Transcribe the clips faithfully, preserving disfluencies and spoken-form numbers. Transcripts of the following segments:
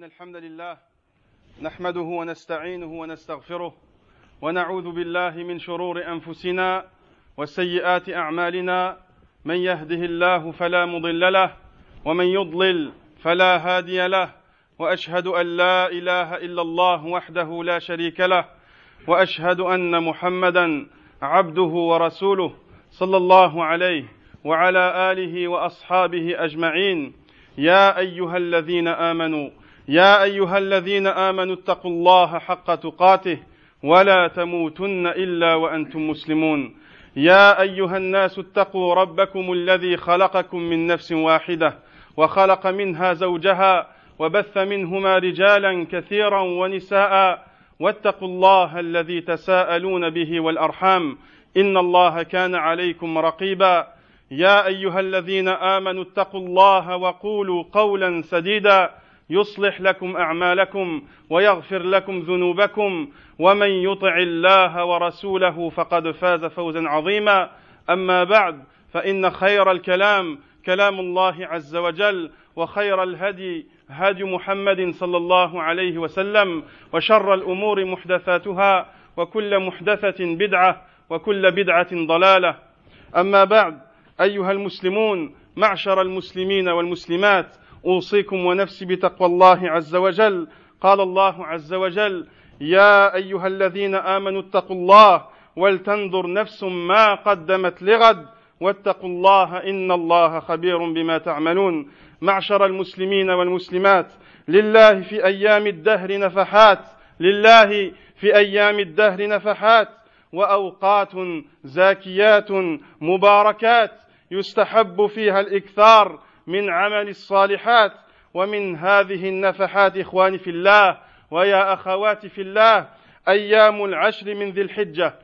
إن الحمد لله نحمده ونستعينه ونستغفره ونعوذ بالله من شرور أنفسنا وسيئات أعمالنا من يهده الله فلا مضل له ومن يضلل فلا هادي له وأشهد أن لا إله إلا الله وحده لا شريك له وأشهد أن محمدا عبده ورسوله صلى الله عليه وعلى آله وأصحابه أجمعين. يا أيها الذين آمنوا يا أيها الذين آمنوا اتقوا الله حق تقاته ولا تموتن إلا وأنتم مسلمون. يا أيها الناس اتقوا ربكم الذي خلقكم من نفس واحدة وخلق منها زوجها وبث منهما رجالا كثيرا ونساء واتقوا الله الذي تساءلون به والأرحام إن الله كان عليكم رقيبا. يا أيها الذين آمنوا اتقوا الله وقولوا قولا سديدا يصلح لكم أعمالكم ويغفر لكم ذنوبكم ومن يطع الله ورسوله فقد فاز فوزا عظيما. أما بعد فإن خير الكلام كلام الله عز وجل وخير الهدي هدي محمد صلى الله عليه وسلم وشر الأمور محدثاتها وكل محدثة بدعة وكل بدعة ضلالة. أما بعد أيها المسلمون معشر المسلمين والمسلمات أوصيكم ونفسي بتقوى الله عز وجل. قال الله عز وجل: يا أيها الذين آمنوا اتقوا الله ولتنظر نفس ما قدمت لغد واتقوا الله إن الله خبير بما تعملون. معشر المسلمين والمسلمات، لله في أيام الدهر نفحات لله في أيام الدهر نفحات وأوقات زاكيات مباركات يستحب فيها الإكثار من عمل الصالحات. ومن هذه النفحات إخواني في الله ويا أخواتي في الله أيام العشر من ذي الحجة،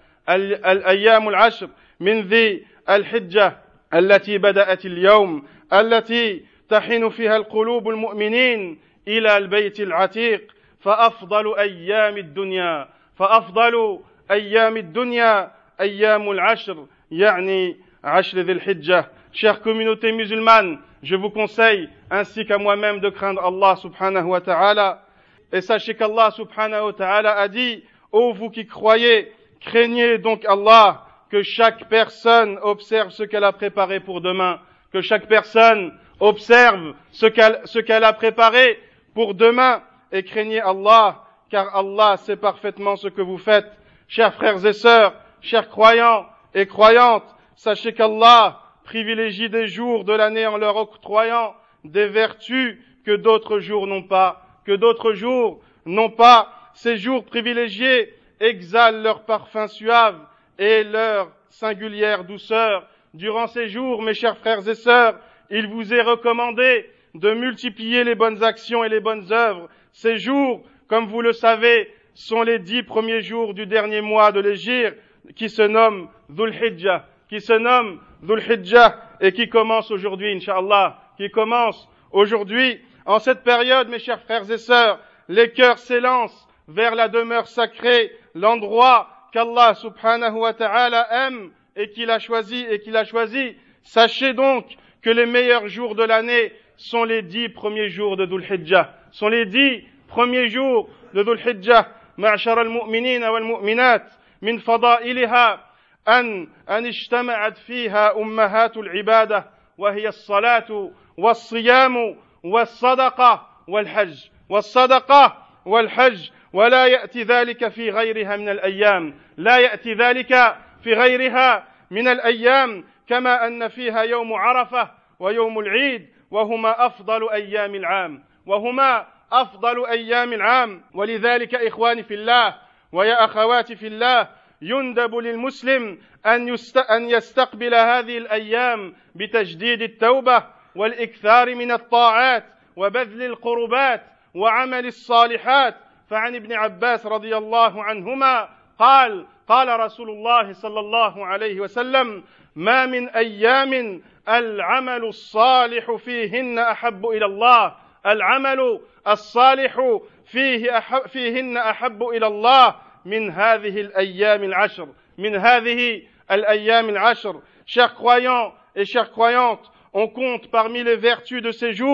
الأيام العشر من ذي الحجة التي بدأت اليوم، التي تحن فيها القلوب المؤمنين إلى البيت العتيق. فأفضل أيام الدنيا فأفضل أيام الدنيا أيام العشر، يعني عشر ذي الحجة. Chère communauté musulmane, je vous conseille, ainsi qu'à moi-même, de craindre Allah subhanahu wa ta'ala. Et sachez qu'Allah subhanahu wa ta'ala a dit: ô vous qui croyez, craignez donc Allah, que chaque personne observe ce qu'elle a préparé pour demain, que chaque personne observe ce qu'elle, ce qu'elle a préparé pour demain, et craignez Allah, car Allah sait parfaitement ce que vous faites. Chers frères et sœurs, chers croyants et croyantes, sachez qu'Allah privilégie des jours de l'année en leur octroyant des vertus que d'autres jours n'ont pas, que d'autres jours n'ont pas. Ces jours privilégiés exhalent leur parfum suave et leur singulière douceur. Durant ces jours, mes chers frères et sœurs, il vous est recommandé de multiplier les bonnes actions et les bonnes œuvres. Ces jours, comme vous le savez, sont les dix premiers jours du dernier mois de l'Hégire, qui se nomme Dhul Hijjah, qui se nomme Dhul Hijjah et qui commence aujourd'hui, Inch'Allah, qui commence aujourd'hui. En cette période, mes chers frères et sœurs, les cœurs s'élancent vers la demeure sacrée, l'endroit qu'Allah subhanahu wa ta'ala aime et qu'il a choisi et qu'il a choisi. Sachez donc que les meilleurs jours de l'année sont les dix premiers jours de Dhul Hijjah, sont les dix premiers jours de Dhul Hijjah. معشر المؤمنين والمؤمنات، من فضائلها أن أن اجتمعت فيها أمهات العبادة، وهي الصلاة والصيام والصدقة والحج والصدقة والحج ولا يأتي ذلك في غيرها من الأيام لا يأتي ذلك في غيرها من الأيام كما أن فيها يوم عرفة ويوم العيد، وهما أفضل أيام العام وهما أفضل أيام العام. ولذلك إخواني في الله ويا أخواتي في الله، يندب للمسلم أن, يست... أن يستقبل هذه الأيام بتجديد التوبة والإكثار من الطاعات وبذل القربات وعمل الصالحات. فعن ابن عباس رضي الله عنهما قال: قال رسول الله صلى الله عليه وسلم: ما من أيام العمل الصالح فيهن أحب إلى الله العمل الصالح فيه أحب فيهن أحب إلى الله من هذه الأيام العشر من هذه الأيام العشر. Chers croyants et chères croyantes, on compte parmi les vertus de ces jours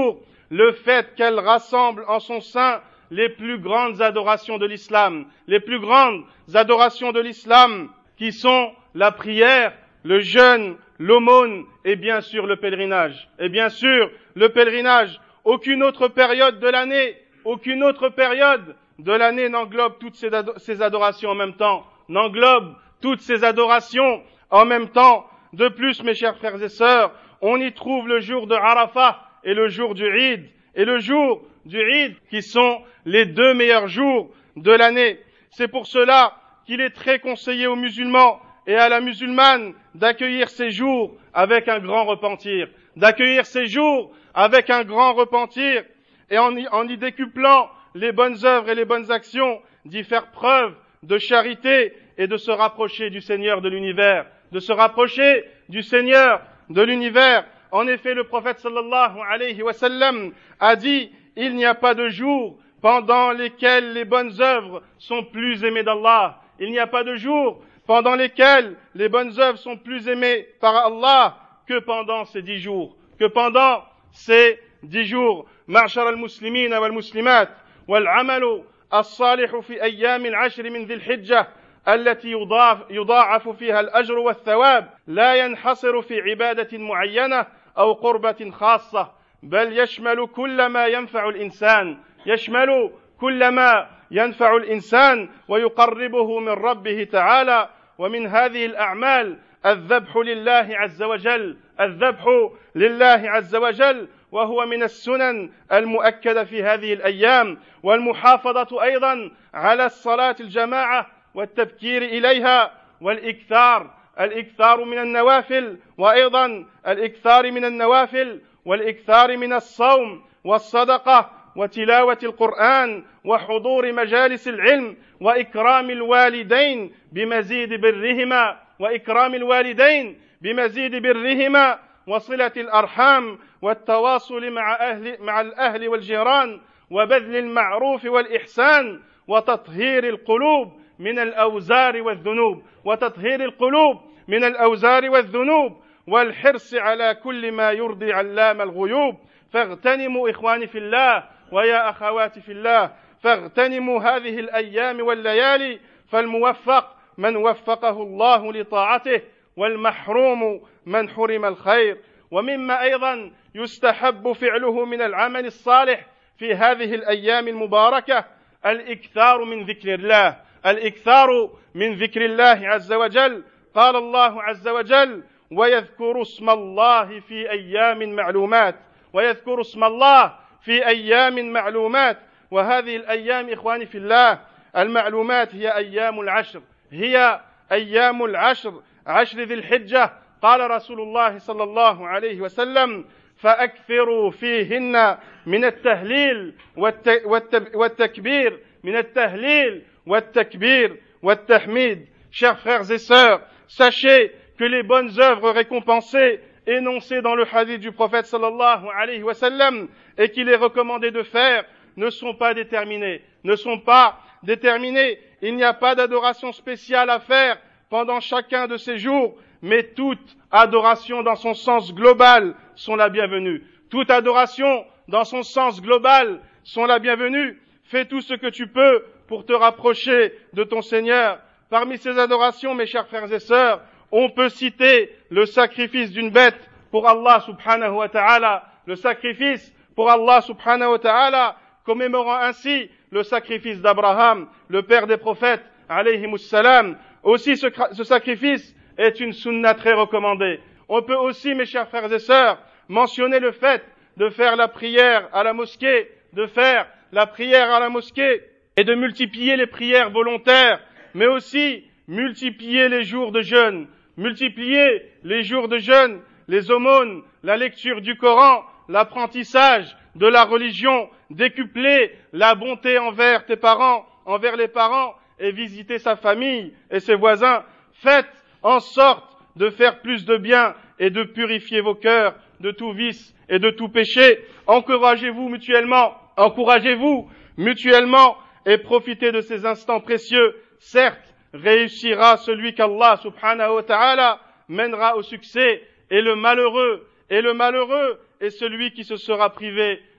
le fait qu'elle rassemble en son sein les plus grandes adorations de l'islam, les plus grandes adorations de l'islam qui sont la prière, le jeûne, l'aumône et bien sûr le pèlerinage. Et bien sûr, le pèlerinage, aucune autre période de l'année, aucune autre période de l'année n'englobe toutes ces, ado- ces adorations en même temps, n'englobe toutes ces adorations en même temps. De plus, mes chers frères et sœurs, on y trouve le jour de Arafat et le jour du Eid, et le jour du Eid qui sont les deux meilleurs jours de l'année. C'est pour cela qu'il est très conseillé aux musulmans et à la musulmane d'accueillir ces jours avec un grand repentir, d'accueillir ces jours avec un grand repentir et en y, en y décuplant les bonnes œuvres et les bonnes actions, d'y faire preuve de charité et de se rapprocher du Seigneur de l'univers, de se rapprocher du Seigneur de l'univers. En effet, le prophète sallallahu alayhi wa sallam a dit, il n'y a pas de jour pendant lesquels les bonnes œuvres sont plus aimées d'Allah. Il n'y a pas de jour pendant lesquels les bonnes œuvres sont plus aimées par Allah que pendant ces dix jours, que pendant ces dix jours. معشر المسلمين والمسلمات والعمل الصالح في أيام العشر من ذي الحجة التي يضاف يضاعف فيها الأجر والثواب لا ينحصر في عبادة معينة أو قربة خاصة بل يشمل كل ما ينفع الإنسان يشمل كل ما ينفع الإنسان ويقربه من ربه تعالى. ومن هذه الأعمال الذبح لله عز وجل الذبح لله عز وجل وهو من السنن المؤكدة في هذه الأيام، والمحافظة أيضا على الصلاة الجماعة والتبكير إليها والإكثار الإكثار من النوافل وأيضا الإكثار من النوافل والإكثار من الصوم والصدقة وتلاوة القرآن وحضور مجالس العلم وإكرام الوالدين بمزيد برهما وإكرام الوالدين بمزيد برهما وصلة الأرحام والتواصل مع أهل مع الأهل والجيران وبذل المعروف والإحسان وتطهير القلوب من الأوزار والذنوب وتطهير القلوب من الأوزار والذنوب والحرص على كل ما يرضي علام الغيوب. فاغتنموا إخواني في الله ويا أخواتي في الله، فاغتنموا هذه الأيام والليالي، فالموفق من وفقه الله لطاعته والمحروم من حرم الخير. ومما أيضا يستحب فعله من العمل الصالح في هذه الأيام المباركة الإكثار من ذكر الله الإكثار من ذكر الله عز وجل. قال الله عز وجل ويذكر اسم الله في أيام معلومات ويذكر اسم الله في أيام معلومات. وهذه الأيام إخواني في الله المعلومات هي أيام العشر هي أيام العشر عشر ذي الحجة. قال رسول الله صلى الله عليه وسلم فأكثروا فيهن من التهليل والتكبير من التهليل والتكبير والتحميد. Chers frères et sœurs, sachez que les bonnes œuvres récompensées énoncées dans le hadith du prophète sallallahu alayhi wa sallam et qu'il est recommandé de faire ne sont pas déterminées, ne sont pas déterminées. Il n'y a pas d'adoration spéciale à faire pendant chacun de ces jours, mais toute adoration dans son sens global sont la bienvenue. Toute adoration dans son sens global sont la bienvenue. Fais tout ce que tu peux pour te rapprocher de ton Seigneur. Parmi ces adorations, mes chers frères et sœurs, on peut citer le sacrifice d'une bête pour Allah subhanahu wa ta'ala, le sacrifice pour Allah subhanahu wa ta'ala, commémorant ainsi le sacrifice d'Abraham, le père des prophètes, alayhimus salam. Aussi, ce, ce sacrifice est une sunna très recommandée. On peut aussi, mes chers frères et sœurs, mentionner le fait de faire la prière à la mosquée, de faire la prière à la mosquée et de multiplier les prières volontaires, mais aussi multiplier les jours de jeûne, multiplier les jours de jeûne, les aumônes, la lecture du Coran, l'apprentissage de la religion, décupler la bonté envers tes parents, envers les parents, et visiter sa famille et ses voisins. Faites en sorte de faire plus de bien et de purifier vos cœurs de tout vice et de tout péché. Encouragez-vous mutuellement, encouragez-vous mutuellement et profitez de ces instants précieux. Certes, réussira celui qu'Allah subhanahu wa ta'ala mènera au succès, et le malheureux, et le malheureux est celui qui se sera privé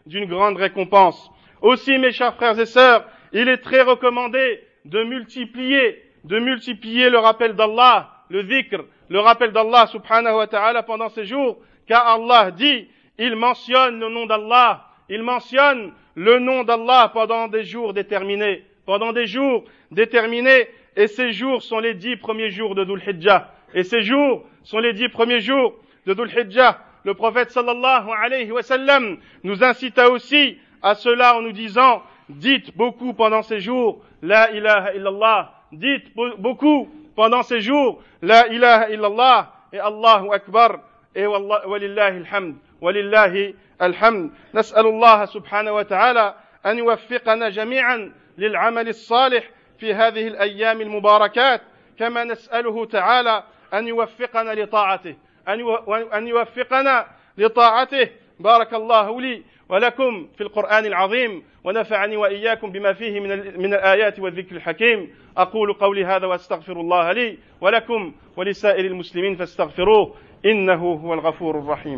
d'une grande récompense. Aussi, mes chers frères et sœurs, il est très recommandé de multiplier, de multiplier le rappel d'Allah, le dhikr, le rappel d'Allah subhanahu wa ta'ala pendant ces jours, car Allah dit, il mentionne le nom d'Allah, il mentionne le nom d'Allah pendant des jours déterminés, pendant des jours déterminés, et ces jours sont les dix premiers jours de Dhul Hijjah, et ces jours sont les dix premiers jours de Dhul Hijjah. Le prophète sallallahu alayhi wa sallam nous incita aussi à cela en nous disant, dites beaucoup pendant ces jours, la ilaha illallah, dites beaucoup pendant ces jours, la ilaha illallah, et Allahu akbar, et walillahi alhamd, walillahi alhamd. نسأل الله سبحانه وتعالى أن يوفقنا جميعا للعمل الصالح في هذه الأيام المباركات، كما نسأله تعالى أن يوفقنا لطاعته، أن يوفقنا لطاعته. بارك الله لي ولكم في القرآن العظيم، ونفعني وإياكم بما فيه من من الآيات والذكر الحكيم. أقول قولي هذا وأستغفر الله لي ولكم ولسائر المسلمين فاستغفروه إنه هو الغفور الرحيم.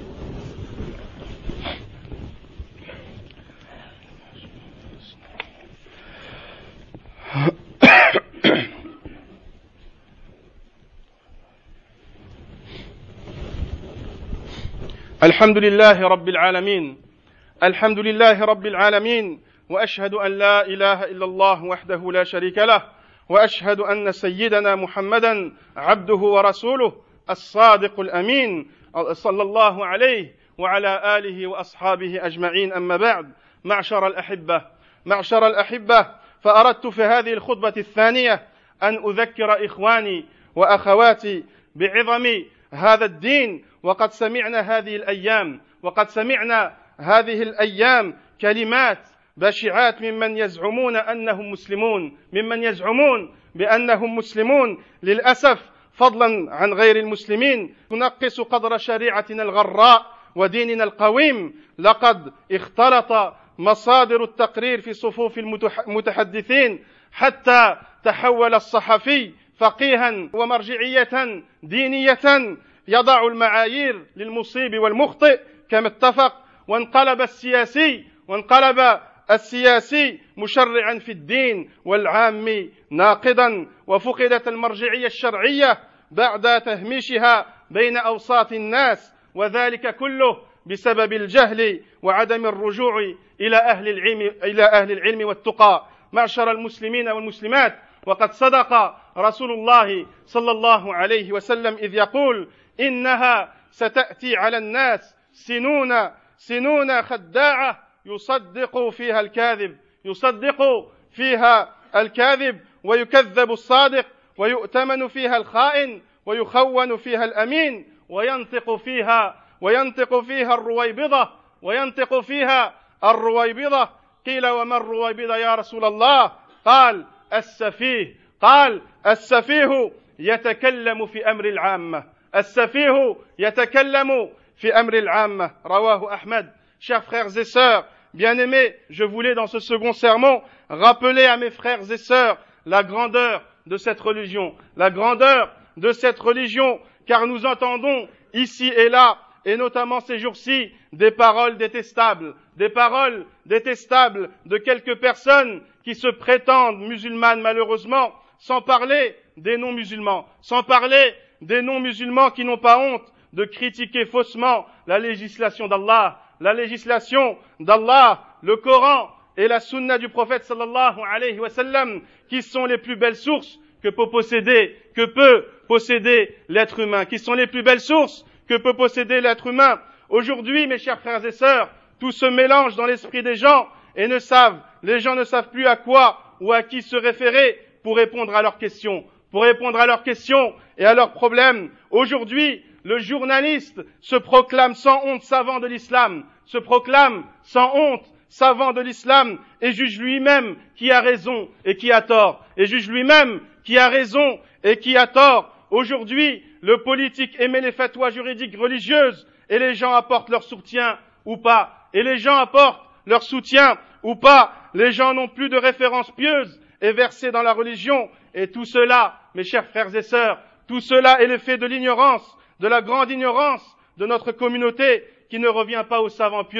الحمد لله رب العالمين، الحمد لله رب العالمين، وأشهد أن لا إله إلا الله وحده لا شريك له، وأشهد أن سيدنا محمدا عبده ورسوله الصادق الأمين صلى الله عليه وعلى آله وأصحابه أجمعين. أما بعد، معشر الأحبة معشر الأحبة فأردت في هذه الخطبة الثانية أن أذكر إخواني وأخواتي بعظم هذا الدين. وقد سمعنا هذه الأيام وقد سمعنا هذه الأيام كلمات بشعات ممن يزعمون أنهم مسلمون ممن يزعمون بأنهم مسلمون للأسف فضلا عن غير المسلمين، تنقص قدر شريعتنا الغراء وديننا القويم. لقد اختلط مصادر التقرير في صفوف المتحدثين حتى تحول الصحفي فقيها ومرجعية دينية يضع المعايير للمصيب والمخطئ كما اتفق، وانقلب السياسي وانقلب السياسي مشرعا في الدين والعام ناقضا، وفقدت المرجعية الشرعية بعد تهميشها بين أوساط الناس، وذلك كله بسبب الجهل وعدم الرجوع إلى أهل العلم إلى أهل العلم والتقى. معشر المسلمين والمسلمات، وقد صدق رسول الله صلى الله عليه وسلم إذ يقول إنها ستأتي على الناس سنون سنون خداعة يصدق فيها الكاذب يصدق فيها الكاذب ويكذب الصادق، ويؤتمن فيها الخائن ويخون فيها الأمين، وينطق فيها وينطق فيها الرويبضة وينطق فيها الرويبضة. قيل وما الرويبضة يا رسول الله؟ قال السفيه قال السفيه يتكلم في أمر العامة السفيه يتكلم في أمر العامة. رواه أحمد. Chers frères et sœurs, bien-aimés, je voulais dans ce second sermon rappeler à mes frères et sœurs la grandeur de cette religion, la grandeur de cette religion, car nous entendons ici et là, et notamment ces jours-ci, des paroles détestables, des paroles détestables de quelques personnes qui se prétendent musulmanes malheureusement, sans parler des non-musulmans, sans parler des non-musulmans qui n'ont pas honte de critiquer faussement la législation d'Allah, la législation d'Allah, le Coran et la sunna du prophète sallallahu alayhi wa sallam, qui sont les plus belles sources que peut posséder, que peut posséder l'être humain, qui sont les plus belles sources que peut posséder l'être humain. Aujourd'hui, mes chers frères et sœurs, tout se mélange dans l'esprit des gens et ne savent, les gens ne savent plus à quoi ou à qui se référer pour répondre à leurs questions, pour répondre à leurs questions et à leurs problèmes. Aujourd'hui, le journaliste se proclame sans honte savant de l'islam, se proclame sans honte savant de l'islam et juge lui-même qui a raison et qui a tort, et juge lui-même qui a raison et qui a tort. Aujourd'hui, le politique émet les fatwas juridiques religieuses et les gens apportent leur soutien ou pas, et les gens apportent leur soutien ou pas. Les gens n'ont plus de références pieuses et versées dans la religion, et tout cela, mes chers frères et sœurs, tout cela est l'effet de l'ignorance, de la grande ignorance de notre communauté, qui ne revient pas aux savants pieux,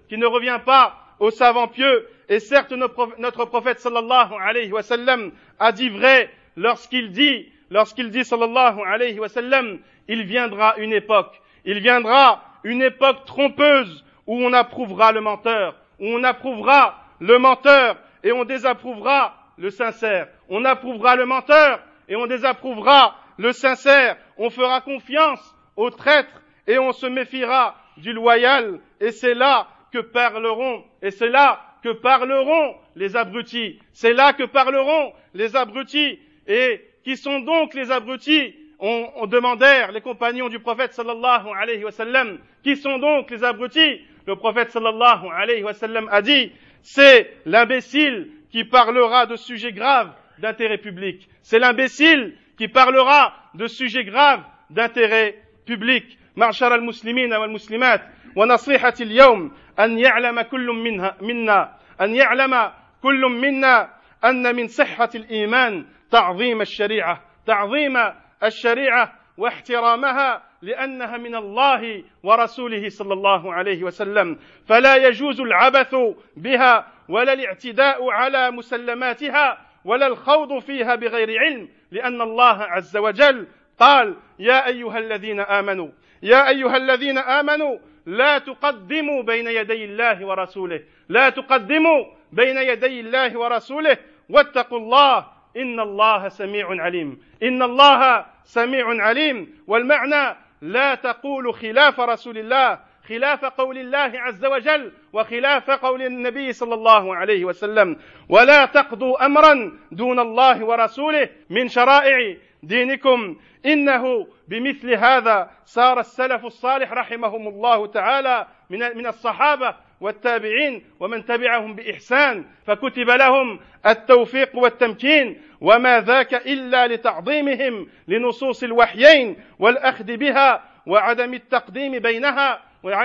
qui ne revient pas aux savants pieux. Et certes, notre prophète sallallahu alayhi wa sallam a dit vrai lorsqu'il dit, lorsqu'il dit sallallahu alayhi wa sallam, il viendra une époque, il viendra une époque trompeuse où on approuvera le menteur, où on approuvera le menteur et on désapprouvera le sincère. On approuvera le menteur et on désapprouvera le sincère. On fera confiance au traître et on se méfiera du loyal. Et c'est là que parleront, et c'est là que parleront les abrutis. C'est là que parleront les abrutis. Et qui sont donc les abrutis? On, on demandèrent les compagnons du prophète sallallahu alayhi wa sallam. Qui sont donc les abrutis? Le prophète sallallahu alayhi wa sallam a dit, c'est l'imbécile qui parlera de sujets graves d'intérêt public. C'est l'imbécile qui parlera de sujets graves d'intérêt public. معشر المسلمين والمسلمات ونصيحة اليوم أن يعلم كل منها منا أن يعلم كل منا أن من صحة الإيمان تعظيم الشريعة تعظيم الشريعة واحترامها لأنها من الله ورسوله صلى الله عليه وسلم فلا يجوز العبث بها ولا الاعتداء على مسلماتها ولا الخوض فيها بغير علم لأن الله عز وجل قال يا أيها الذين آمنوا يا أيها الذين آمنوا لا تقدموا بين يدي الله ورسوله لا تقدموا بين يدي الله ورسوله واتقوا الله إن الله سميع عليم إن الله سميع عليم والمعنى لا تقول خلاف رسول الله خلاف قول الله عز وجل وخلاف قول النبي صلى الله عليه وسلم ولا تقضوا أمرا دون الله ورسوله من شرائع دينكم إنه بمثل هذا صار السلف الصالح رحمهم الله تعالى من من الصحابة والتابعين ومن تبعهم بإحسان فكتب لهم التوفيق والتمكين وما ذاك إلا لتعظيمهم لنصوص الوحيين والأخذ بها وعدم التقديم بينها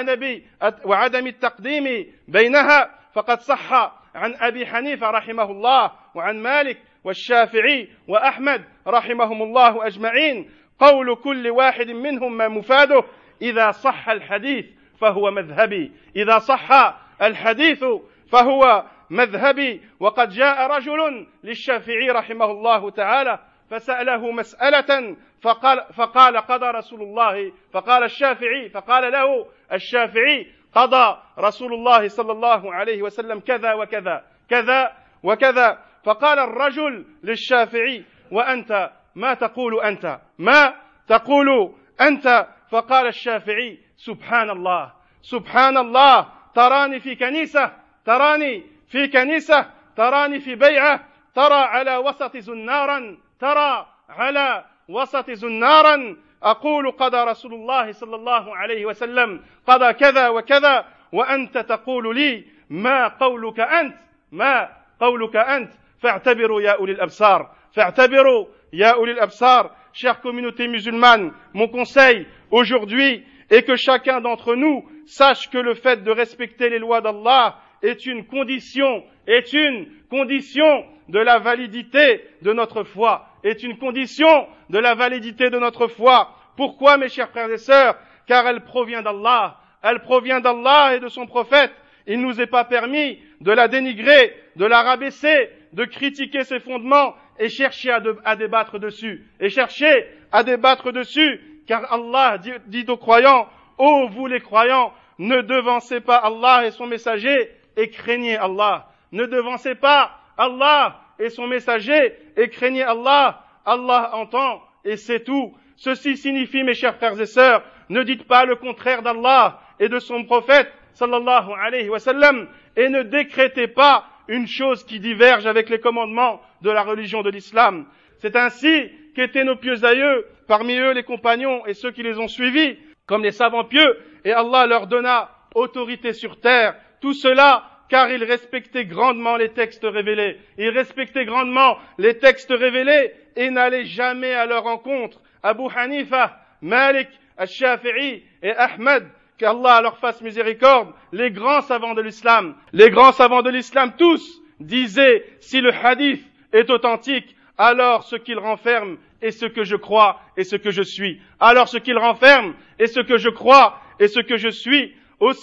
وعدم التقديم بينها فقد صح عن أبي حنيفة رحمه الله وعن مالك والشافعي وأحمد رحمهم الله أجمعين قول كل واحد منهم ما مفاده إذا صح الحديث فهو مذهبي إذا صح الحديث فهو مذهبي وقد جاء رجل للشافعي رحمه الله تعالى فسأله مسألة فقال, فقال قضى رسول الله فقال الشافعي فقال له الشافعي قضى رسول الله صلى الله عليه وسلم كذا وكذا كذا وكذا فقال الرجل للشافعي وأنت ما تقول أنت ما تقول أنت فقال الشافعي سبحان الله سبحان الله تراني في كنيسة تراني في كنيسة تراني في بيعة ترى على وسط زنارا ترى على وسط زنارا أقول قضى رسول الله صلى الله عليه وسلم قضى كذا وكذا وأنت تقول لي ما قولك أنت ما قولك أنت فاعتبروا يا أولي الأبصار فاعتبروا يا أولي الأبصار chère communauté musulmane, mon conseil aujourd'hui est que chacun d'entre nous sache que le fait de respecter les lois d'Allah est une condition, est une condition de la validité de notre foi, est une condition de la validité de notre foi. Pourquoi, mes chers frères et sœurs? Car elle provient d'Allah, elle provient d'Allah et de son prophète. Il ne nous est pas permis de la dénigrer, de la rabaisser, de critiquer ses fondements et chercher à, de, à débattre dessus, et chercher à débattre dessus, car Allah dit, dit aux croyants, ô vous les croyants, ne devancez pas Allah et son messager et craignez Allah. Ne devancez pas Allah et son messager et craignez Allah. Allah entend et c'est tout. Ceci signifie, mes chers frères et sœurs, ne dites pas le contraire d'Allah et de son prophète, sallallahu alayhi wa sallam, et ne décrétez pas une chose qui diverge avec les commandements de la religion de l'islam. C'est ainsi qu'étaient nos pieux aïeux, parmi eux les compagnons et ceux qui les ont suivis, comme les savants pieux, et Allah leur donna autorité sur terre. Tout cela car ils respectaient grandement les textes révélés. Ils respectaient grandement les textes révélés et n'allaient jamais à leur rencontre. Abu Hanifa, Malik, Al-Shafi'i et Ahmed, qu'Allah leur fasse miséricorde, les grands savants de l'islam, les grands savants de l'islam tous disaient, si le hadith est authentique, alors ce qu'il renferme est ce que je crois et ce que je suis. Alors ce qu'il renferme est ce que je crois et ce que je suis. Aussi,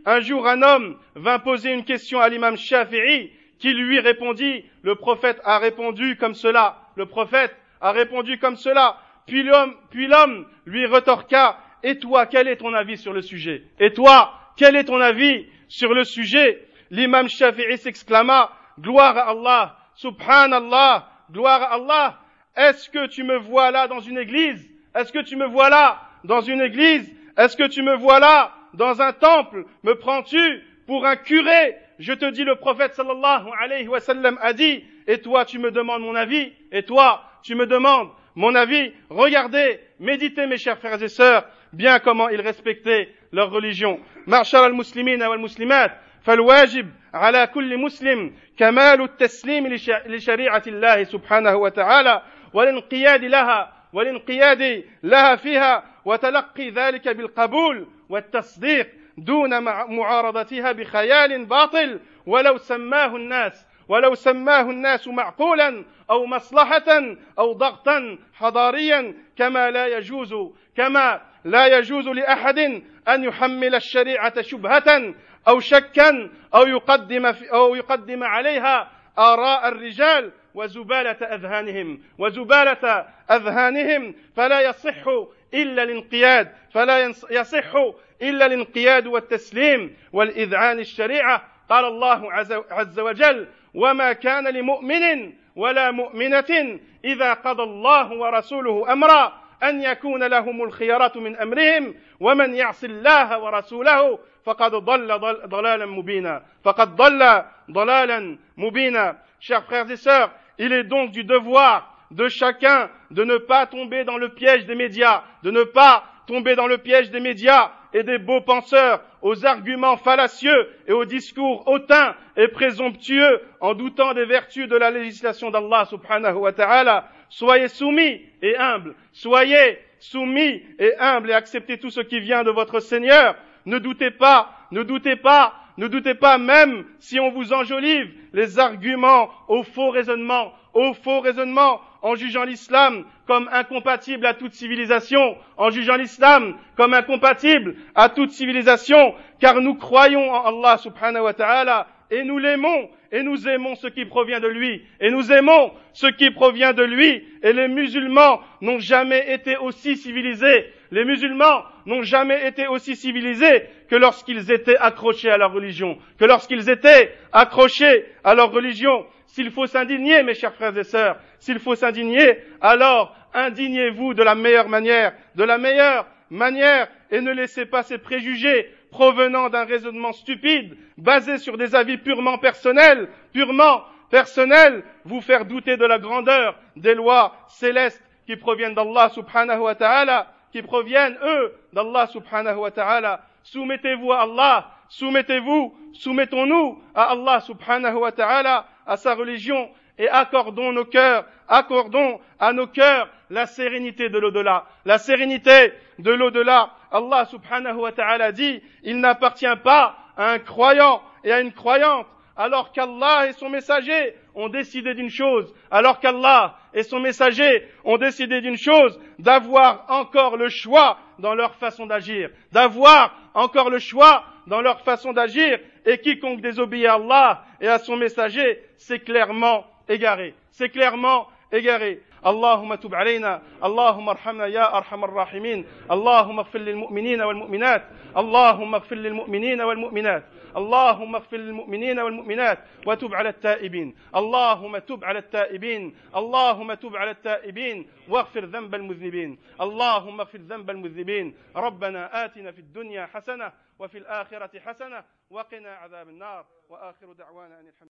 un jour un homme vint poser une question à l'imam Shafi'i, qui lui répondit, le prophète a répondu comme cela, le prophète a répondu comme cela, puis l'homme, puis l'homme lui retorqua, et toi, quel est ton avis sur le sujet? Et toi, quel est ton avis sur le sujet? L'imam Shafi'i s'exclama, gloire à Allah, subhanallah, gloire à Allah, est-ce que tu me vois là dans une église? Est-ce que tu me vois là dans une église? Est-ce que tu me vois là dans un temple? Me prends-tu pour un curé? Je te dis, le prophète sallallahu alayhi wa sallam a dit, et toi tu me demandes mon avis? Et toi tu me demandes mon avis? Regardez, méditez mes chers frères et sœurs, bien comment ils respectaient leur religion. Ma'shar al-muslimina wal-muslimat, فالواجب على كل مسلم كمال التسليم لشريعة الله سبحانه وتعالى والانقياد لها والانقياد لها فيها وتلقي ذلك بالقبول والتصديق دون معارضتها بخيال باطل ولو سماه الناس ولو سماه الناس معقولا أو مصلحة أو ضغطا حضاريا كما لا يجوز كما لا يجوز لأحد أن يحمل الشريعة شبهة أو شكا أو يقدم أو يقدم عليها آراء الرجال وزبالة أذهانهم وزبالة أذهانهم فلا يصح إلا الانقياد فلا يصح إلا الانقياد والتسليم والإذعان الشريعة. قال الله عز وجل وما كان لمؤمن ولا مؤمنة إذا قضى الله ورسوله أمرا أن يكون لهم الخيرة من أمرهم ومن يعص الله ورسوله فقد ضل ضلالا مبينا فقد ضل ضلالا مبينا. Chers frères et sœurs, il est donc du devoir de chacun de ne pas tomber dans le piège des médias, de ne pas tomber dans le piège des médias et des beaux penseurs aux arguments fallacieux et aux discours hautains et présomptueux en doutant des vertus de la législation d'Allah subhanahu wa ta'ala. Soyez soumis et humbles, soyez soumis et humbles et acceptez tout ce qui vient de votre Seigneur. Ne doutez pas, ne doutez pas, ne doutez pas même si on vous enjolive les arguments aux faux raisonnements, aux faux raisonnements, en jugeant l'islam comme incompatible à toute civilisation, en jugeant l'islam comme incompatible à toute civilisation, car nous croyons en Allah subhanahu wa ta'ala, et nous l'aimons, et nous aimons ce qui provient de lui, et nous aimons ce qui provient de lui, et les musulmans n'ont jamais été aussi civilisés, les musulmans n'ont jamais été aussi civilisés que lorsqu'ils étaient accrochés à leur religion, que lorsqu'ils étaient accrochés à leur religion. S'il faut s'indigner, mes chers frères et sœurs, s'il faut s'indigner, alors indignez-vous de la meilleure manière, de la meilleure manière, et ne laissez pas ces préjugés provenant d'un raisonnement stupide, basé sur des avis purement personnels, purement personnels, vous faire douter de la grandeur des lois célestes qui proviennent d'Allah subhanahu wa ta'ala, qui proviennent, eux, d'Allah subhanahu wa ta'ala. Soumettez-vous à Allah, soumettez-vous, soumettons-nous à Allah subhanahu wa ta'ala, à sa religion, et accordons nos cœurs, accordons à nos cœurs la sérénité de l'au-delà, la sérénité de l'au-delà. Allah subhanahu wa ta'ala dit, il n'appartient pas à un croyant et à une croyante, alors qu'Allah et son messager ont décidé d'une chose, alors qu'Allah et son messager ont décidé d'une chose, d'avoir encore le choix dans leur façon d'agir, d'avoir encore le choix dans leur façon d'agir, et quiconque désobéit à Allah et à son messager, c'est clairement égaré, c'est clairement égaré. اللهم تب علينا اللهم ارحمنا يا أرحم الراحمين اللهم اغفر للمؤمنين والمؤمنات اللهم اغفر للمؤمنين والمؤمنات اللهم اغفر للمؤمنين والمؤمنات وتب على التائبين اللهم تب على التائبين اللهم تب على التائبين واغفر ذنب المذنبين اللهم اغفر ذنب المذنبين ربنا آتنا في الدنيا حسنة وفي الآخرة حسنة وقنا عذاب النار وآخر دعوانا أن الحمد